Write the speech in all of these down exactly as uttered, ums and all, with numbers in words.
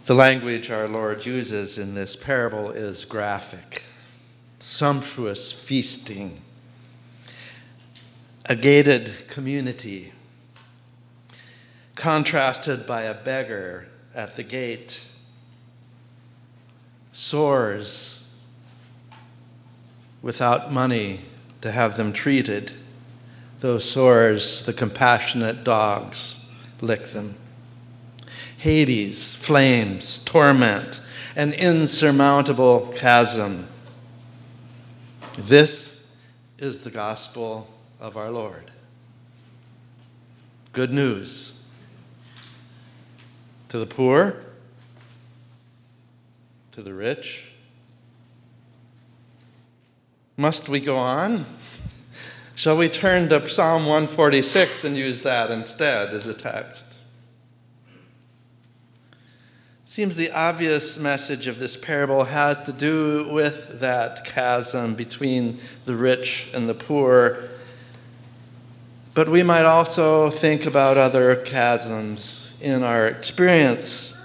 The language our Lord uses in this parable is graphic. Sumptuous feasting, a gated community, contrasted by a beggar at the gate, sores without money to have them treated. Those sores, the compassionate dogs lick them. Hades, flames, torment, an insurmountable chasm. This is the gospel of our Lord. Good news to the poor, to the rich. Must we go on? Shall we turn to Psalm one forty-six and use that instead as a text? Seems the obvious message of this parable has to do with that chasm between the rich and the poor. But we might also think about other chasms in our experience,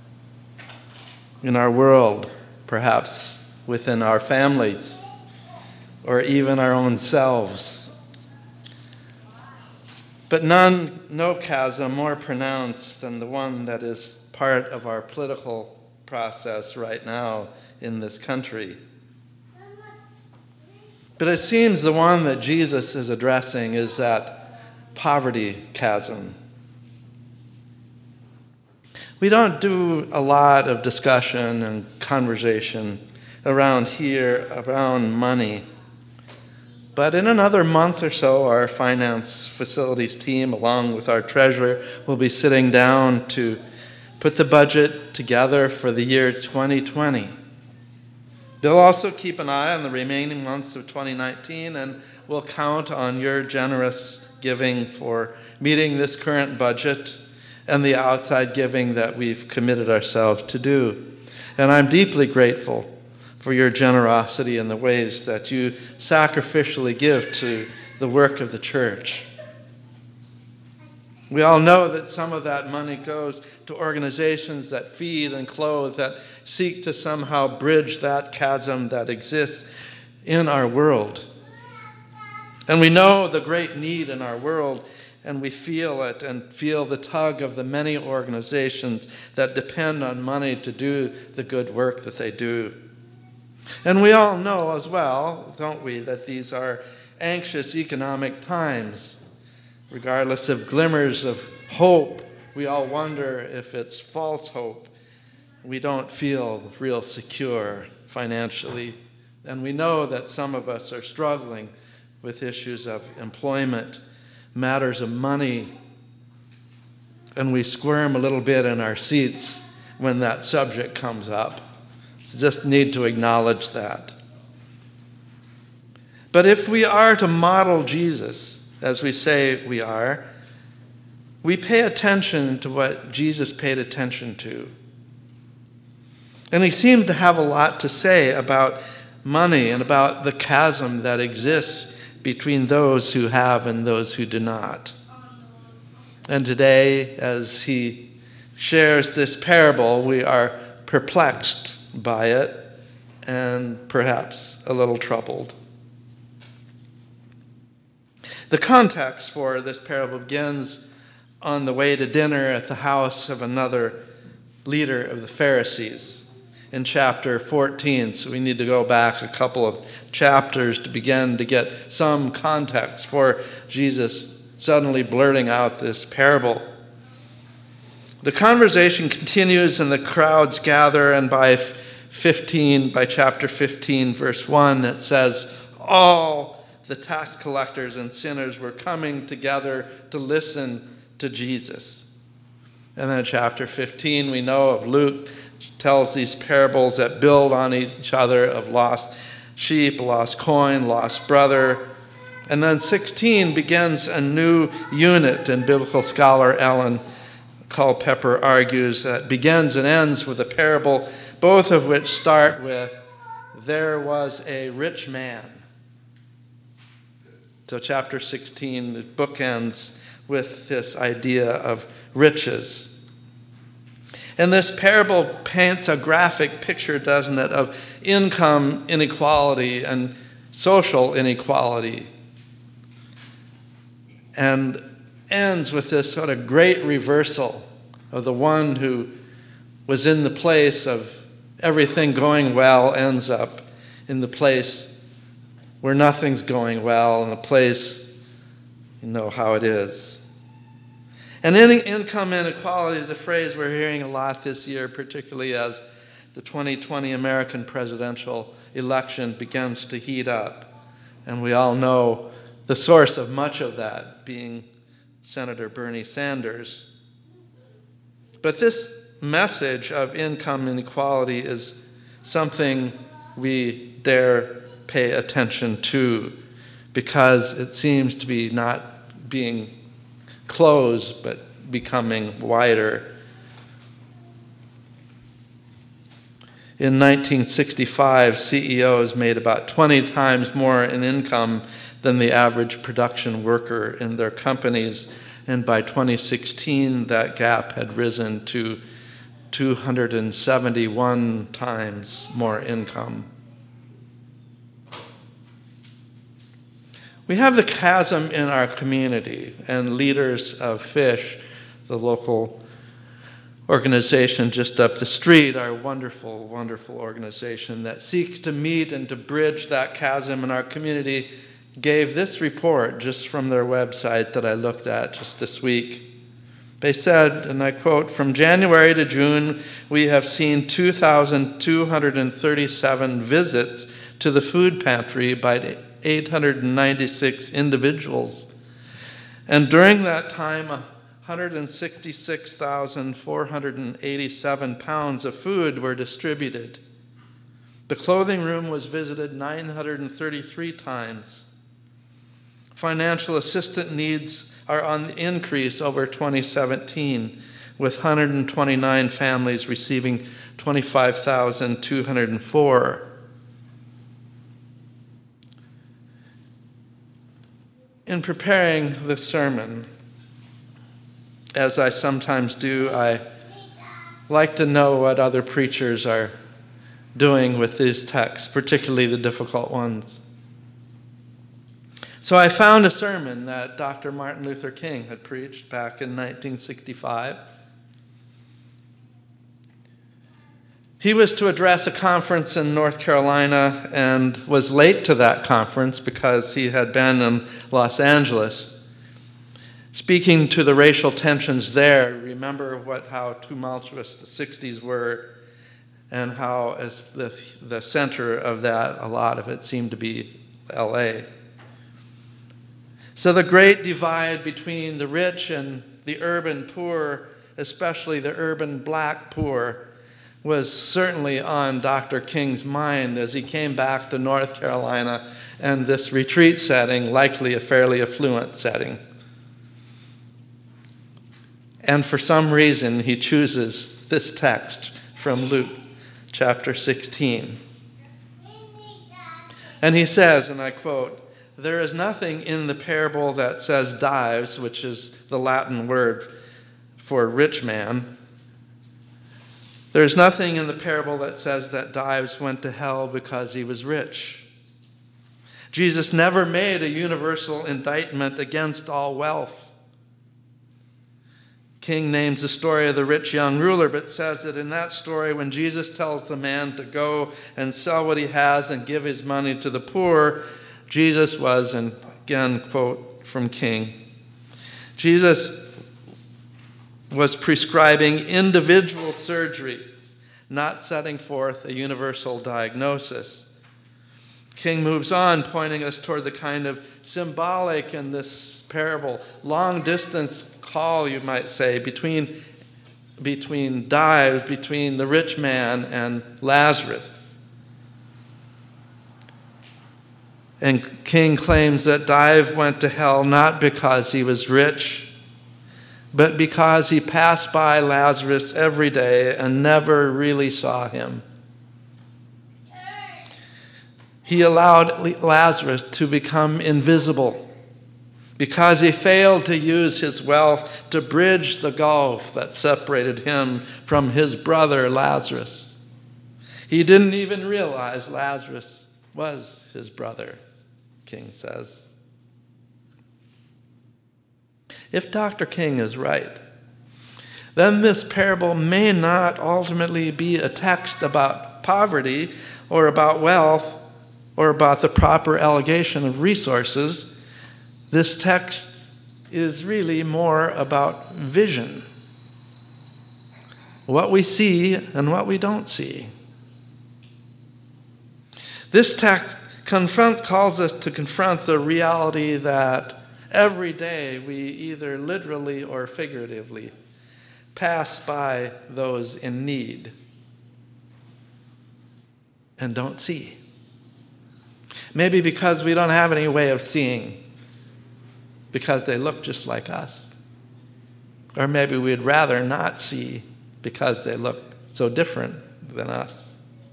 in our world, perhaps within our families, or even our own selves. But none, no chasm more pronounced than the one that is part of our political process right now in this country. But it seems the one that Jesus is addressing is that poverty chasm. We don't do a lot of discussion and conversation around here around money. But in another month or so, our finance facilities team, along with our treasurer, will be sitting down to put the budget together for the year twenty twenty. They'll also keep an eye on the remaining months of twenty nineteen, and we'll count on your generous giving for meeting this current budget and the outside giving that we've committed ourselves to do. And I'm deeply grateful for your generosity in the ways that you sacrificially give to the work of the church. We all know that some of that money goes to organizations that feed and clothe, that seek to somehow bridge that chasm that exists in our world. And we know the great need in our world, and we feel it and feel the tug of the many organizations that depend on money to do the good work that they do. And we all know as well, don't we, that these are anxious economic times. Regardless of glimmers of hope, we all wonder if it's false hope. We don't feel real secure financially. And we know that some of us are struggling with issues of employment, matters of money. And we squirm a little bit in our seats when that subject comes up. So just need to acknowledge that. But if we are to model Jesus, as we say we are, we pay attention to what Jesus paid attention to. And he seemed to have a lot to say about money and about the chasm that exists between those who have and those who do not. And today, as he shares this parable, we are perplexed by it and perhaps a little troubled. The context for this parable begins on the way to dinner at the house of another leader of the Pharisees in chapter fourteen. So we need to go back a couple of chapters to begin to get some context for Jesus suddenly blurting out this parable. The conversation continues and the crowds gather, and by fifteen, by chapter fifteen, verse one, it says, all the tax collectors and sinners were coming together to listen to Jesus. And then chapter fifteen, we know of Luke, tells these parables that build on each other of lost sheep, lost coin, lost brother. And then sixteen begins a new unit, and biblical scholar Ellen Culpepper argues that begins and ends with a parable, both of which start with, there was a rich man. So chapter sixteen, the book ends with this idea of riches. And this parable paints a graphic picture, doesn't it, of income inequality and social inequality. And ends with this sort of great reversal of the one who was in the place of everything going well ends up in the place where nothing's going well, in the place you know how it is. And income inequality is a phrase we're hearing a lot this year, particularly as the twenty twenty American presidential election begins to heat up. And we all know the source of much of that being Senator Bernie Sanders. But this message of income inequality is something we dare pay attention to, because it seems to be not being closed but becoming wider. In nineteen sixty-five, C E Os made about twenty times more in income than the average production worker in their companies, and by twenty sixteen that gap had risen to two hundred seventy-one times more income. We have the chasm in our community, and Leaders of Fish, the local organization just up the street, our wonderful, wonderful organization that seeks to meet and to bridge that chasm in our community, gave this report just from their website that I looked at just this week. They said, and I quote, "From January to June, we have seen two thousand two hundred thirty-seven visits to the food pantry by eight hundred ninety-six individuals. And during that time, one hundred sixty-six thousand four hundred eighty-seven pounds of food were distributed. The clothing room was visited nine hundred thirty-three times. Financial assistance needs are on the increase over twenty seventeen, with one hundred twenty-nine families receiving twenty-five thousand two hundred four. In preparing this sermon, as I sometimes do, I like to know what other preachers are doing with these texts, particularly the difficult ones. So I found a sermon that Doctor Martin Luther King had preached back in nineteen sixty-five. He was to address a conference in North Carolina and was late to that conference because he had been in Los Angeles. Speaking to the racial tensions there, remember what how tumultuous the sixties were, and how as the, the center of that, a lot of it seemed to be L A. So the great divide between the rich and the urban poor, especially the urban black poor, was certainly on Doctor King's mind as he came back to North Carolina and this retreat setting, likely a fairly affluent setting. And for some reason, he chooses this text from Luke chapter sixteen. And he says, and I quote, "There is nothing in the parable that says dives," which is the Latin word for rich man. "There's nothing in the parable that says that Dives went to hell because he was rich. Jesus never made a universal indictment against all wealth." King names the story of the rich young ruler, but says that in that story, when Jesus tells the man to go and sell what he has and give his money to the poor, Jesus was, and again, quote from King, Jesus was prescribing individual surgery, not setting forth a universal diagnosis. King moves on, pointing us toward the kind of symbolic in this parable, long-distance call, you might say, between, between Dives, between the rich man and Lazarus. And King claims that Dives went to hell not because he was rich, but because he passed by Lazarus every day and never really saw him. He allowed Lazarus to become invisible because he failed to use his wealth to bridge the gulf that separated him from his brother Lazarus. He didn't even realize Lazarus was his brother, King says. If Doctor King is right, then this parable may not ultimately be a text about poverty or about wealth or about the proper allocation of resources. This text is really more about vision, what we see and what we don't see. This text confront, calls us to confront the reality that every day we either literally or figuratively pass by those in need and don't see. Maybe because we don't have any way of seeing, because they look just like us. Or maybe we'd rather not see because they look so different than us.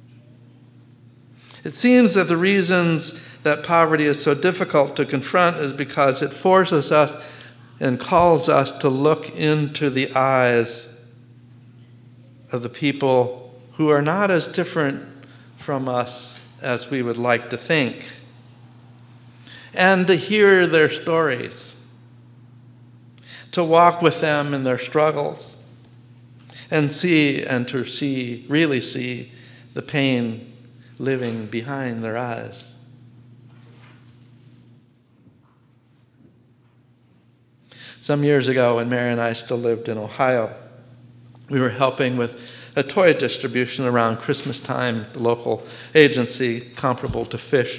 It seems that the reasons that poverty is so difficult to confront is because it forces us and calls us to look into the eyes of the people who are not as different from us as we would like to think, and to hear their stories, to walk with them in their struggles, and see and to see, really see the pain living behind their eyes. Some years ago, when Mary and I still lived in Ohio, we were helping with a toy distribution around Christmas time, the local agency comparable to Fish.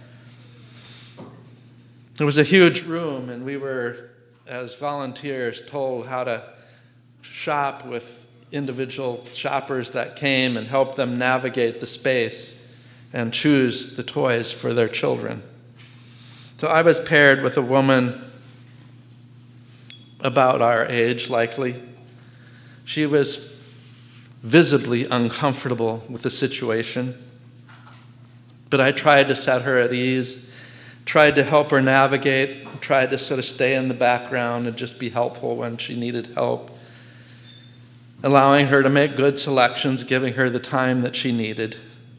It was a huge room, and we were, as volunteers, told how to shop with individual shoppers that came and help them navigate the space and choose the toys for their children. So I was paired with a woman about our age, likely. She was visibly uncomfortable with the situation, but I tried to set her at ease, tried to help her navigate, tried to sort of stay in the background and just be helpful when she needed help, allowing her to make good selections, giving her the time that she needed.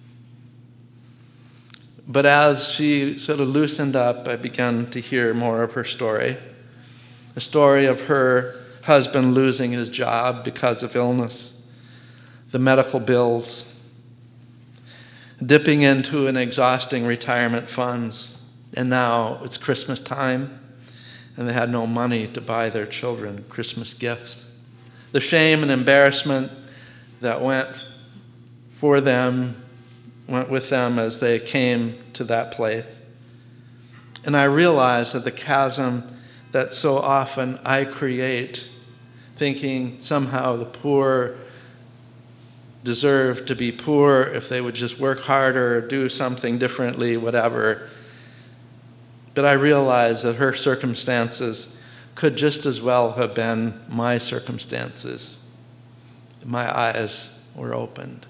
But as she sort of loosened up, I began to hear more of her story, a story of her husband losing his job because of illness, the medical bills, dipping into an exhausting retirement funds, and now it's Christmas time, and they had no money to buy their children Christmas gifts. The shame and embarrassment that went for them, went with them as they came to that place. And I realized that the chasm that so often I create, thinking somehow the poor deserve to be poor if they would just work harder, do something differently, whatever. But I realized that her circumstances could just as well have been my circumstances. My eyes were opened.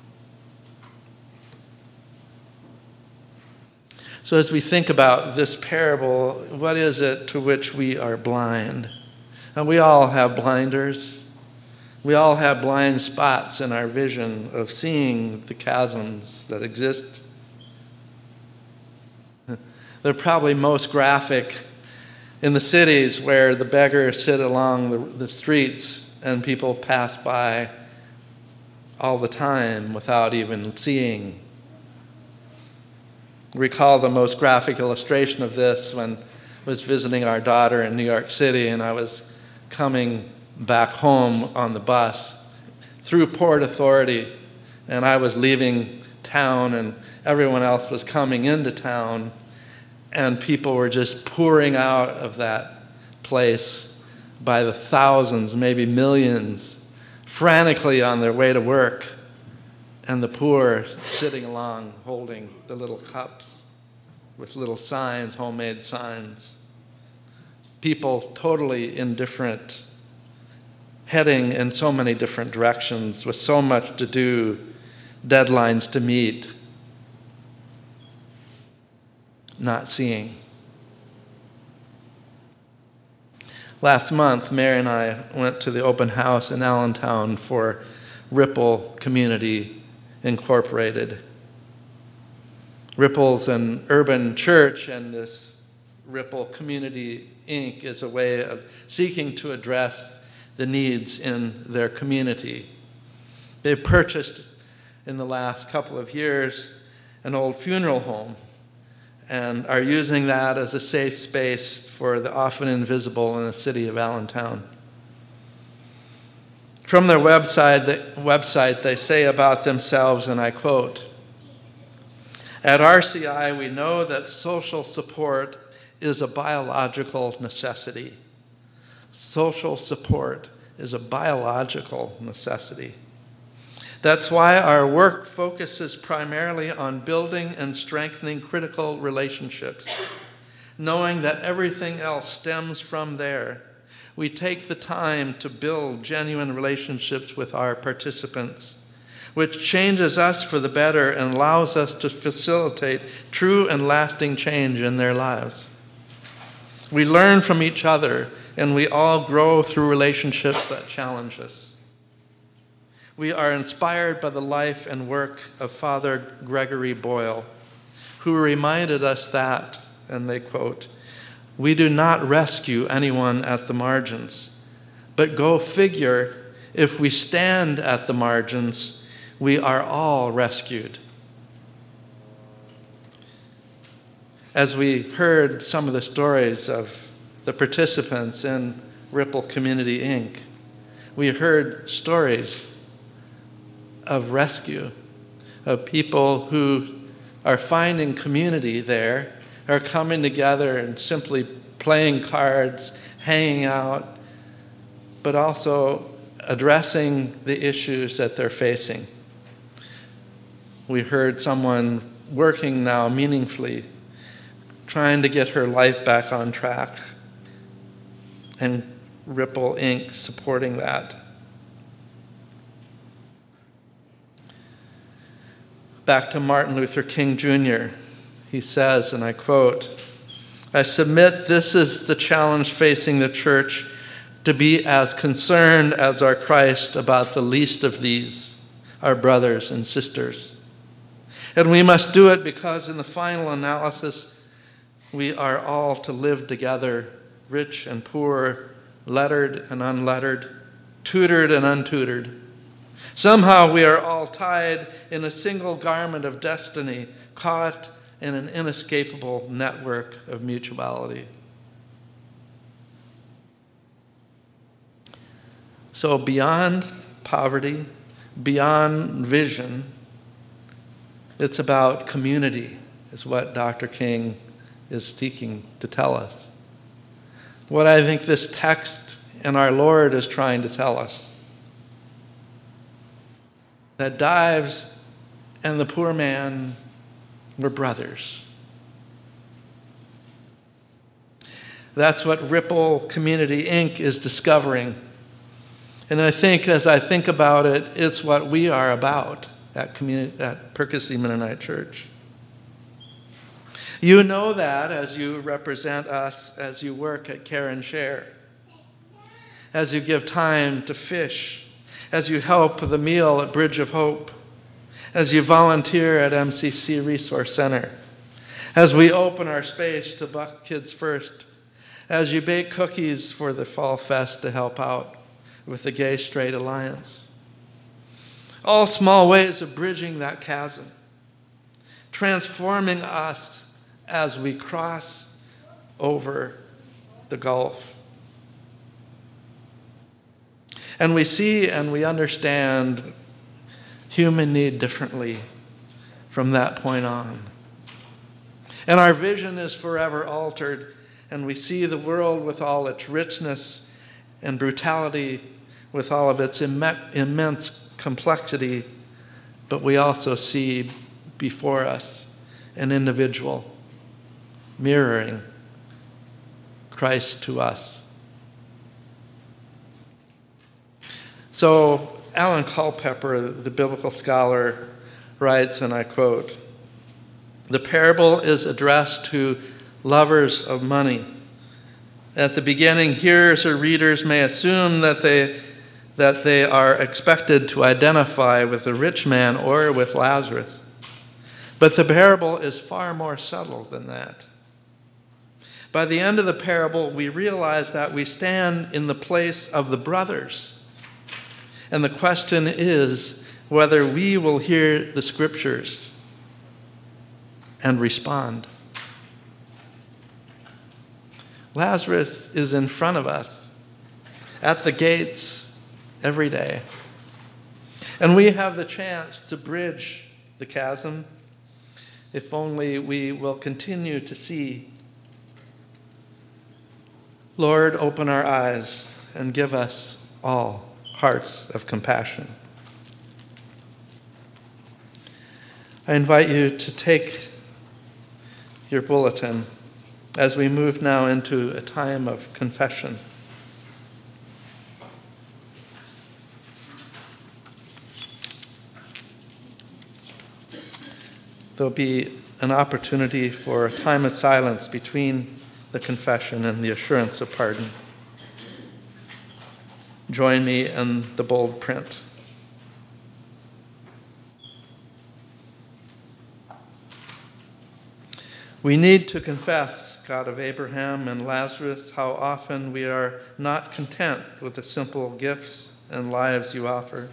So as we think about this parable, what is it to which we are blind? And we all have blinders. We all have blind spots in our vision of seeing the chasms that exist. They're probably most graphic in the cities where the beggars sit along the, the streets and people pass by all the time without even seeing. Recall the most graphic illustration of this when I was visiting our daughter in New York City, and I was coming back home on the bus through Port Authority, and I was leaving town and everyone else was coming into town, and people were just pouring out of that place by the thousands, maybe millions, frantically on their way to work, and the poor sitting along holding the little cups with little signs, homemade signs. People totally indifferent, heading in so many different directions with so much to do, deadlines to meet, not seeing. Last month, Mary and I went to the open house in Allentown for Ripple Community Incorporated. Ripple's an urban church, and this Ripple Community Incorporated is a way of seeking to address the needs in their community. They've purchased in the last couple of years an old funeral home and are using that as a safe space for the often invisible in the city of Allentown. From their website, the website, they say about themselves, and I quote, "At R C I, we know that social support is a biological necessity." Social support is a biological necessity. That's why our work focuses primarily on building and strengthening critical relationships. Knowing that everything else stems from there, we take the time to build genuine relationships with our participants, which changes us for the better and allows us to facilitate true and lasting change in their lives. We learn from each other, and we all grow through relationships that challenge us. We are inspired by the life and work of Father Gregory Boyle, who reminded us that, and they quote, "We do not rescue anyone at the margins, but go figure, if we stand at the margins, we are all rescued." As we heard some of the stories of the participants in Ripple Community Incorporated, we heard stories of rescue, of people who are finding community there, are coming together and simply playing cards, hanging out, but also addressing the issues that they're facing. We heard someone working now meaningfully, trying to get her life back on track, and Ripple Incorporated supporting that. Back to Martin Luther King Junior He says, and I quote, "I submit this is the challenge facing the church, to be as concerned as our Christ about the least of these, our brothers and sisters. And we must do it because in the final analysis, we are all to live together, rich and poor, lettered and unlettered, tutored and untutored. Somehow we are all tied in a single garment of destiny, caught in an inescapable network of mutuality." So beyond poverty, beyond vision, it's about community, is what Doctor King is seeking to tell us. What I think this text and our Lord is trying to tell us. That Dives and the poor man were brothers. That's what Ripple Community Incorporated is discovering. And I think, as I think about it, it's what we are about at, communi- at Percy Mennonite Church. You know that as you represent us, as you work at Care and Share, as you give time to fish, as you help the meal at Bridge of Hope, as you volunteer at M C C Resource Center, as we open our space to Buck Kids First, as you bake cookies for the Fall Fest to help out with the Gay Straight Alliance. All small ways of bridging that chasm, transforming us as we cross over the gulf. And we see and we understand human need differently from that point on. And our vision is forever altered, and we see the world with all its richness and brutality, with all of its Im- immense complexity, but we also see before us an individual mirroring Christ to us. So Alan Culpepper, the biblical scholar, writes, and I quote, "The parable is addressed to lovers of money, At the beginning, hearers or readers may assume that they, that they are expected to identify with the rich man or with Lazarus. But the parable is far more subtle than that. By the end of the parable, we realize that we stand in the place of the brothers. And the question is whether we will hear the scriptures and respond. Lazarus is in front of us at the gates every day. And we have the chance to bridge the chasm if only we will continue to see. Lord, open our eyes and give us all hearts of compassion. I invite you to take your bulletin as we move now into a time of confession. There'll be an opportunity for a time of silence between the confession and the assurance of pardon. Join me in the bold print. We need to confess, God of Abraham and Lazarus, how often we are not content with the simple gifts and lives you offer.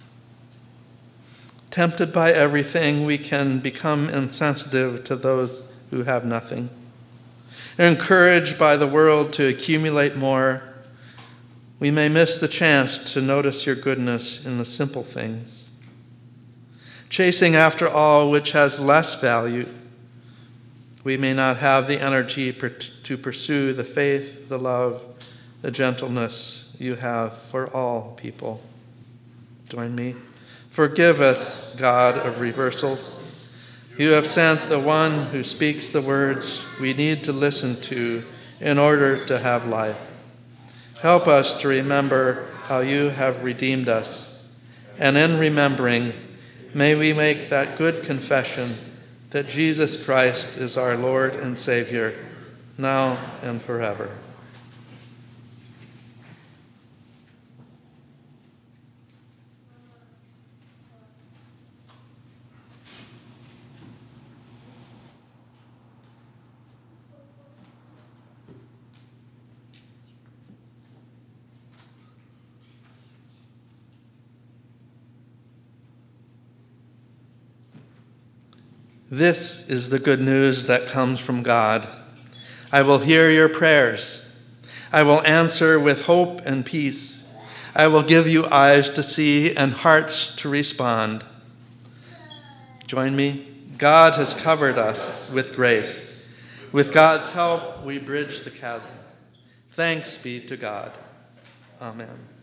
Tempted by everything, we can become insensitive to those who have nothing. Encouraged by the world to accumulate more, we may miss the chance to notice your goodness in the simple things. Chasing after all which has less value, we may not have the energy to pursue the faith, the love, the gentleness you have for all people. Join me. Forgive us, God of reversals. You have sent the one who speaks the words we need to listen to in order to have life. Help us to remember how you have redeemed us. And in remembering, may we make that good confession that Jesus Christ is our Lord and Savior, now and forever. This is the good news that comes from God. I will hear your prayers. I will answer with hope and peace. I will give you eyes to see and hearts to respond. Join me. God has covered us with grace. With God's help, we bridge the chasm. Thanks be to God. Amen.